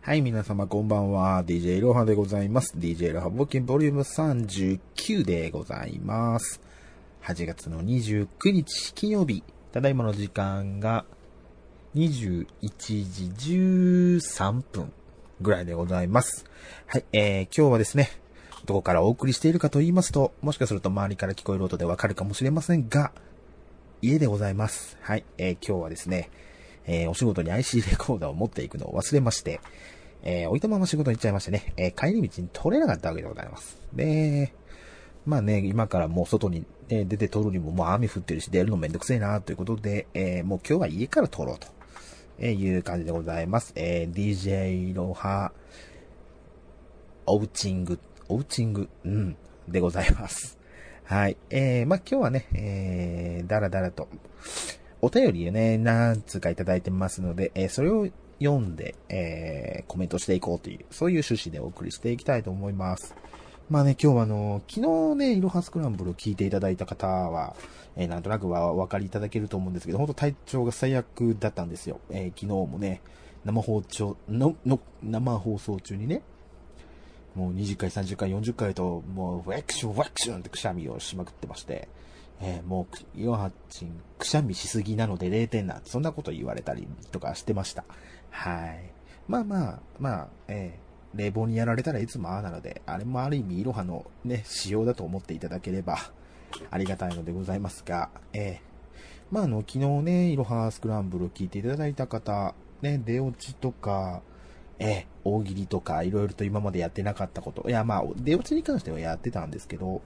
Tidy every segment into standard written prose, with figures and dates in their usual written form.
はい、皆様こんばんは。DJ いろはでございます。DJ いろは冒険ボリューム39でございます。8月の29日金曜日、ただいまの時間が21時13分ぐらいでございます。はい、今日はですね、どこからお送りしているかと言いますと、もしかすると周りから聞こえる音でわかるかもしれませんが、家でございます。はい、今日はですね、お仕事に IC レコーダーを持っていくのを忘れまして、置いたまま仕事に行っちゃいましてね、帰り道に撮れなかったわけでございます。で、まあね、今からもう外に、出て撮るにももう雨降ってるし出るのめんどくせえなということで、もう今日は家から撮ろうという感じでございます。DJ いろは、おうちんぐ、でございます。はい。まあ今日はね、だらだらと、お便りをね、何通かいただいてますので、それを読んで、コメントしていこうという、そういう趣旨でお送りしていきたいと思います。まあね、今日は昨日ね、いろはスクランブルを聞いていただいた方は、なんとなくはお分かりいただけると思うんですけど、本当体調が最悪だったんですよ。昨日もね、生放送中にね、もう20回、30回、40回と、もう、ワクションってくしゃみをしまくってまして、もう、いろはちん、くしゃみしすぎなので0点なんて、そんなこと言われたりとかしてました。はい。まあ、冷房にやられたらいつもああなので、あれもある意味、いろはのね、仕様だと思っていただければ、ありがたいのでございますが、まあ昨日ね、いろはスクランブルを聞いていただいた方、ね、出落ちとか、大喜利とか、いろいろと今までやってなかったこと。いや、まあ、出落ちに関してはやってたんですけど、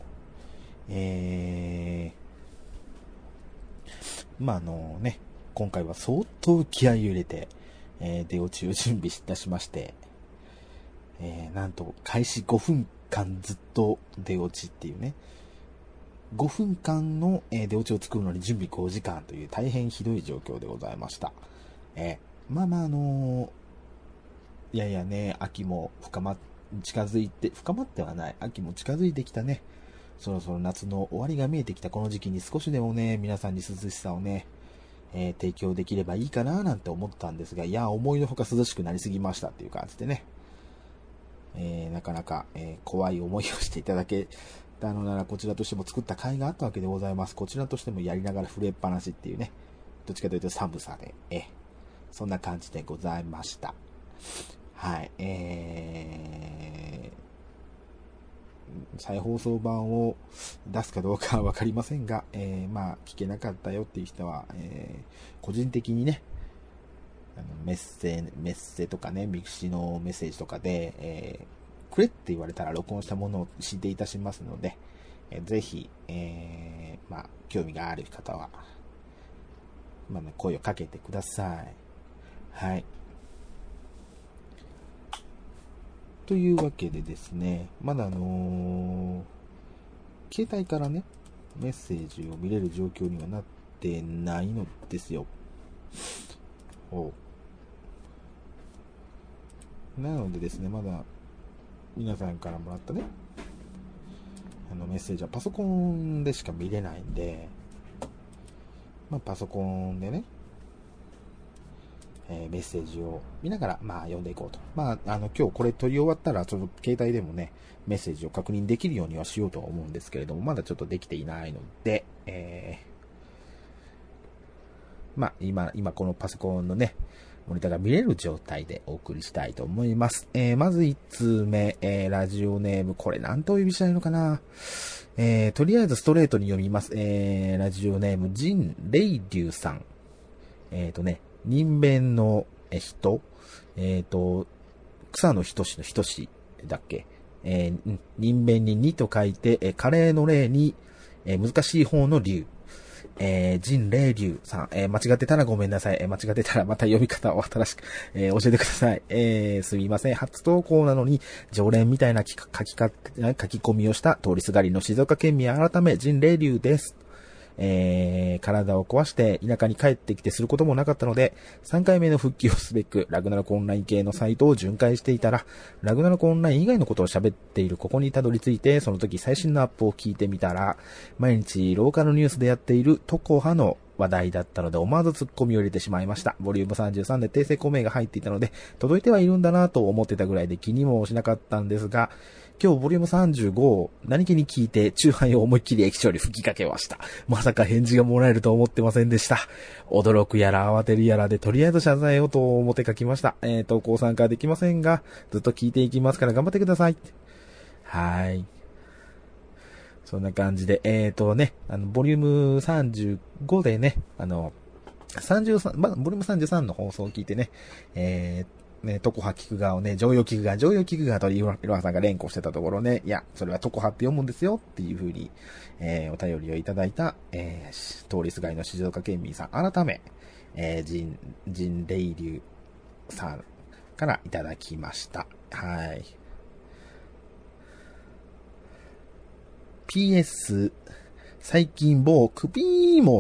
まあね、今回は相当気合を入れて、出落ちを準備いたしまして、なんと、開始5分間ずっと出落ちっていうね、5分間の、出落ちを作るのに準備5時間という大変ひどい状況でございました。まあいやいやね、秋も近づいて、深まってはない。秋も近づいてきたね。そろそろ夏の終わりが見えてきたこの時期に少しでもね、皆さんに涼しさをね、提供できればいいかななんて思ったんですが、いや、思いのほか涼しくなりすぎましたっていう感じでね。なかなか、怖い思いをしていただけたのなら、こちらとしても作った甲斐があったわけでございます。こちらとしてもやりながら震えっぱなしっていうね。どっちかというと寒さで、そんな感じでございました。はい、再放送版を出すかどうかはわかりませんが、まあ、聞けなかったよっていう人は、個人的にね、メッセとかね、ミクシーのメッセージとかで、くれって言われたら録音したものを指定いたしますので、ぜひ、まあ、興味がある方は、まあね、声をかけてください。はい。というわけでですね、まだ携帯からね、メッセージを見れる状況にはなってないのですよ。なのでですね、まだ皆さんからもらったね、メッセージはパソコンでしか見れないんで、まあパソコンでね、メッセージを見ながら、まあ読んでいこうと。まあ今日これ撮り終わったら、ちょっと携帯でもね、メッセージを確認できるようにはしようとは思うんですけれども、まだちょっとできていないので、まあ今このパソコンのね、モニターが見れる状態でお送りしたいと思います。まず1通目、ラジオネーム、これ何とお呼びしたらいいのかな。とりあえずストレートに読みます。ラジオネーム、ジン・レイリュウさん。人弁の人、草野仁の仁だっけ、人弁に2と書いて、カレーの例に、難しい方の竜。ジン・レイリュウさん、間違ってたらごめんなさい。間違ってたらまた読み方を新しく、教えてください。すみません。初投稿なのに、常連みたいな書き込みをした通りすがりの静岡県民改め、ジン・レイリュウです。体を壊して田舎に帰ってきてすることもなかったので、3回目の復帰をすべくラグナロクオンライン系のサイトを巡回していたら、ラグナロクオンライン以外のことを喋っているここにたどり着いて、その時最新のアップを聞いてみたら、毎日ローカルニュースでやっているトコハの話題だったので思わずツッコミを入れてしまいました。ボリューム33で訂正項名が入っていたので届いてはいるんだなと思ってたぐらいで気にもしなかったんですが、今日ボリューム35を何気に聞いてチューハイを思いっきり液晶に吹きかけました。まさか返事がもらえると思ってませんでした。驚くやら慌てるやらでとりあえず謝罪をと思って書きました。投稿参加できませんがずっと聞いていきますから頑張ってください。はい。そんな感じで、ボリューム35でね、33、ボリューム33の放送を聞いてね、トコハキクガをね、常用キクガといろはさんが連呼してたところね、いや、それはトコハって読むんですよっていう風に、お便りをいただいた、通りすがりの静岡県民さん、改め、ジンレイリュウさんからいただきました。はい。PS、最近某クピーモ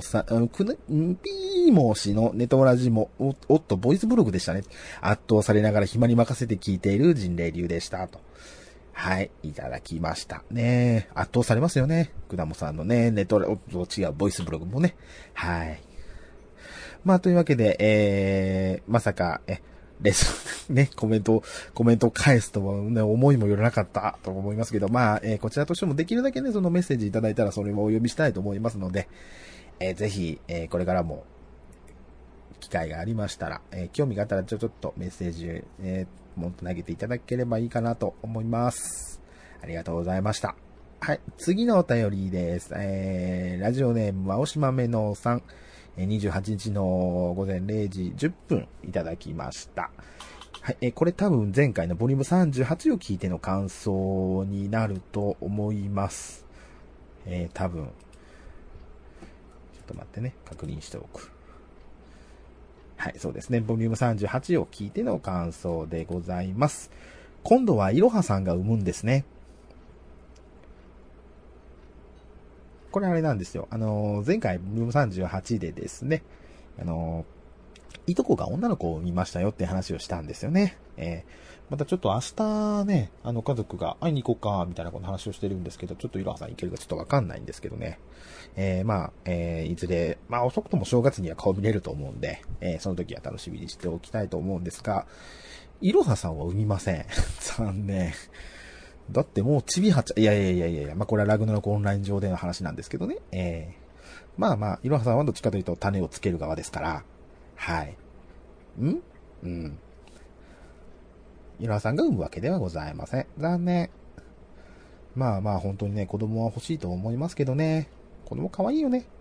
氏のネトラジも、おっと、ボイスブログでしたね。圧倒されながら暇に任せて聞いている人霊流でした。と。はい、いただきました。ね圧倒されますよね。くだもさんのね、ネトラ、違う、ボイスブログもね。はい。まあ、というわけで、まさか、ね、コメントを返すとはね、思いもよらなかったと思いますけど、まあ、こちらとしてもできるだけね、そのメッセージいただいたらそれをお読みしたいと思いますので、ぜひ、これからも、機会がありましたら、興味があったらちょっとメッセージ、もっと投げていただければいいかなと思います。ありがとうございました。はい、次のお便りです。ラジオネームはおしまめのさん。28日の午前0時10分いただきました。はい、これ多分前回のボリューム38を聞いての感想になると思います。多分。ちょっと待ってね、確認しておく。はい、そうですね。ボリューム38を聞いての感想でございます。今度はいろはさんが生むんですね。これあれなんですよ。前回、ボリューム38でですね、いとこが女の子を見ましたよって話をしたんですよね。またちょっと明日ね、家族が会いに行こうか、みたいなこの話をしてるんですけど、ちょっといろはさん行けるかちょっとわかんないんですけどね。いずれ、遅くとも正月には顔見れると思うんで、その時は楽しみにしておきたいと思うんですが、いろはさんは産みません。残念。だってもうちびはちゃん、いや、これはラグナロクオンライン上での話なんですけどね。いろはさんはどっちかというと種をつける側ですから、はい。うん。いろはさんが産むわけではございません。残念。本当にね、子供は欲しいと思いますけどね。子供可愛いよね。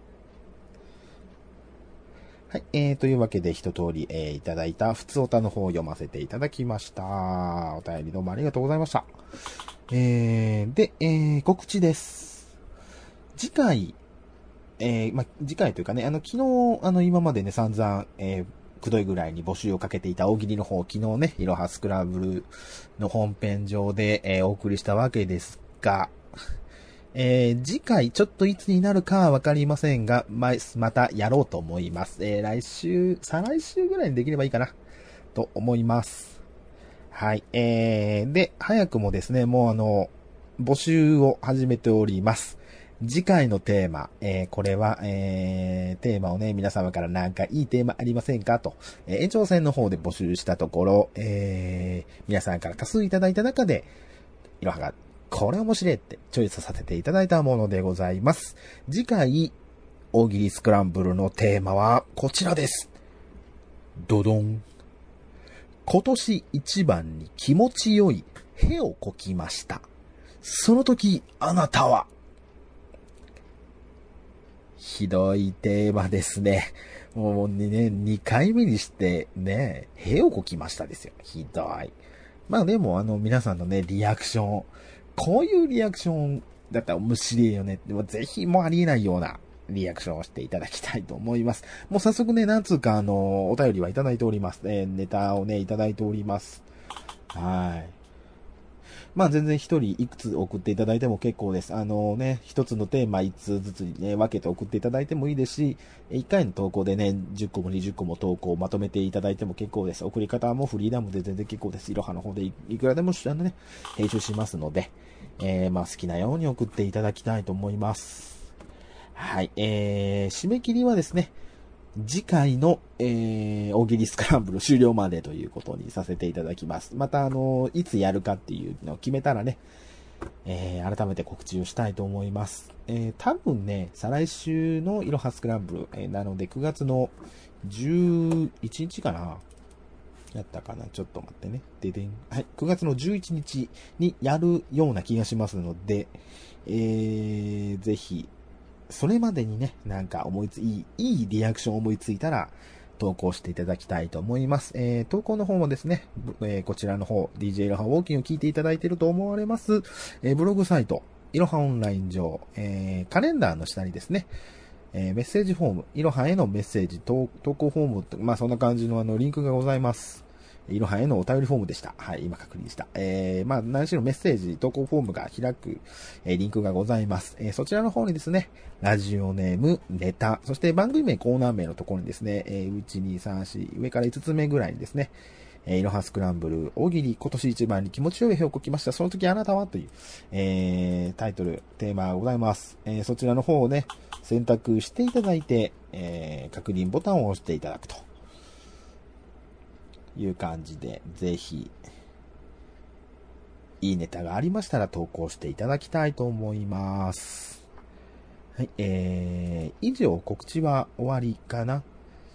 はい、というわけで一通り、いただいた普通おたの方を読ませていただきました。お便りどうもありがとうございました。告知です。次回というかね、昨日、今までね、散々、くどいぐらいに募集をかけていた大喜利の方、昨日ね、いろはスクラブルの本編上で、お送りしたわけですが、次回ちょっといつになるかはわかりませんが、またやろうと思います。再来週ぐらいにできればいいかな、と思います。はい。で、早くもですね、もう募集を始めております。次回のテーマ、これは、テーマをね、皆様からなんかいいテーマありませんかと、延長戦の方で募集したところ、皆さんから多数いただいた中で、いろはが、これ面白いってチョイスさせていただいたものでございます。次回、大喜利スクランブルのテーマはこちらです。ドドン。今年一番に気持ちよいへをこきました。その時、あなたは、ひどいテーマですね。もうね、2回目にしてね、へをこきましたですよ。ひどい。でも皆さんのね、リアクション、こういうリアクションだったら面白いよね。でもぜひもうありえないようなリアクションをしていただきたいと思います。もう早速ね、何通かお便りはいただいております。ネタをね、いただいております。はい。全然一人いくつ送っていただいても結構です。一つのテーマ一つずつにね、分けて送っていただいてもいいですし、一回の投稿でね、10個も20個も投稿をまとめていただいても結構です。送り方もフリーダムで全然結構です。いろはの方でいくらでも編集しますので、好きなように送っていただきたいと思います。 はい。締め切りはですね、次回の、大喜利スクランブル終了までということにさせていただきます。また、いつやるかっていうのを決めたらね、改めて告知をしたいと思います。多分ね、再来週のいろはスクランブル、なので9月の11日かなやったかなちょっと待ってね。ででん。はい。9月の11日にやるような気がしますので、ぜひ、それまでにね、なんかいいリアクション思いついたら、投稿していただきたいと思います。投稿の方もですね、こちらの方、DJ いろはウォーキンを聞いていただいていると思われます、ブログサイト、いろはオンライン上、カレンダーの下にですね、メッセージフォーム、いろはへのメッセージ、投稿フォームと、まあそんな感じのリンクがございます。いろはへのお便りフォームでした。はい、今確認した。まあ、何しろメッセージ、投稿フォームが開く、リンクがございます。そちらの方にですね、ラジオネーム、ネタ、そして番組名、コーナー名のところにですね、1、2、3、4、上から5つ目ぐらいにですね、いろはスクランブル、大喜利、今年一番に気持ちよい日をこきました。その時あなたはという、タイトル、テーマがございます。そちらの方をね、選択していただいて、確認ボタンを押していただくという感じで、ぜひ、いいネタがありましたら投稿していただきたいと思います。はい、以上告知は終わりかな。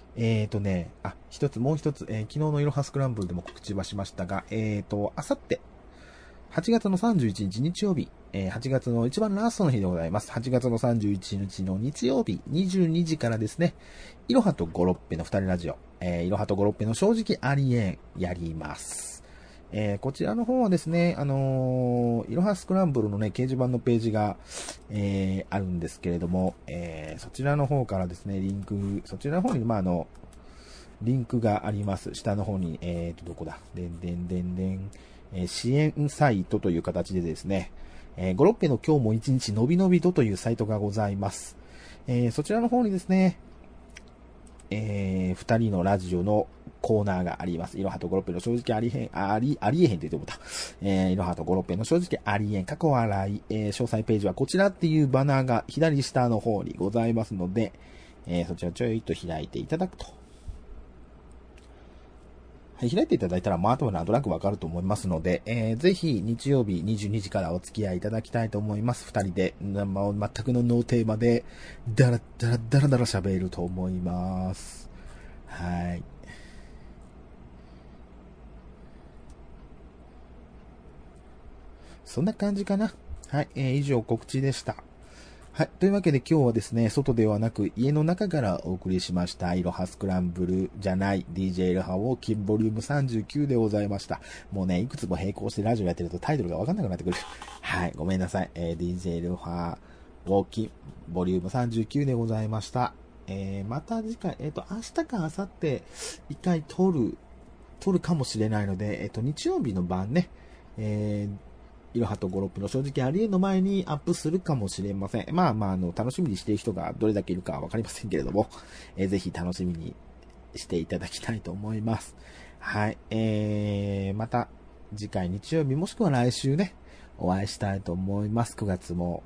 もう一つ、昨日のいろはスクランブルでも告知はしましたが、あさって、8月の31日日曜日、8月の一番ラストの日でございます。8月の31日の日曜日、22時からですね、いろはとゴロッペの二人ラジオ、いろはとゴロッペの正直ありえんやります。こちらの方はですね、いろはスクランブルのね、掲示板のページが、あるんですけれども、そちらの方からですね、そちらの方に、リンクがあります。下の方に、どこだ支援サイトという形でですね、ゴロッペの今日も一日のびのびとというサイトがございます。そちらの方にですね、二人のラジオのコーナーがあります。いろはとゴロッペの正直ありえへんと言って思った。いろはとゴロッペの正直ありえん、過去笑い、詳細ページはこちらっていうバナーが左下の方にございますので、そちらちょいと開いていただくと。はい、開いていただいたら、あとはなんとなくわかると思いますので、ぜひ日曜日22時からお付き合いいただきたいと思います。二人で、全くのノーテーマで、だら喋ると思います。はい。そんな感じかな。はい、以上告知でした。はい。というわけで今日はですね、外ではなく家の中からお送りしました。いろはスクランブルじゃない DJ いろはウォーキンボリューム39でございました。もうね、いくつも並行してラジオやってるとタイトルがわかんなくなってくる。はい。ごめんなさい。DJ いろはウォーキンボリューム39でございました。また次回、明日か明後日一回撮るかもしれないので、日曜日の晩ね、いろはとゴロップの正直ありえんの前にアップするかもしれません。楽しみにしている人がどれだけいるかはわかりませんけれども、ぜひ楽しみにしていただきたいと思います。はい。また次回日曜日もしくは来週ね、お会いしたいと思います。9月も、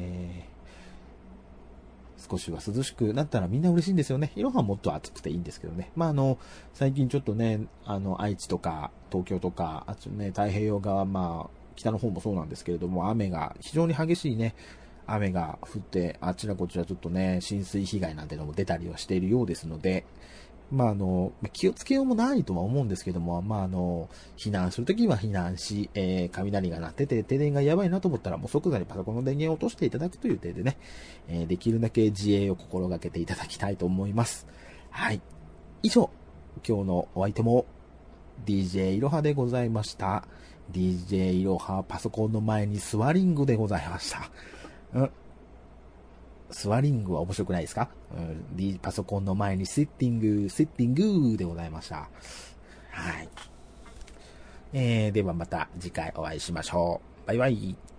少しは涼しくなったらみんな嬉しいんですよね。いろはもっと暑くていいんですけどね。最近ちょっとね、愛知とか東京とか、あとね、太平洋側、北の方もそうなんですけれども、雨が、非常に激しいね、雨が降って、あちらこちらちょっとね、浸水被害なんてのも出たりはしているようですので、気をつけようもないとは思うんですけども、避難するときは避難し、雷が鳴ってて停電がやばいなと思ったら、もう即座にパソコンの電源を落としていただくという点でね、できるだけ自衛を心がけていただきたいと思います。はい。以上、今日のお相手も、DJ いろはでございました。DJ いろはパソコンの前にスワリングでございました。スワリングは面白くないですか？パソコンの前にシッティングでございました。はい。ではまた次回お会いしましょう。バイバイ。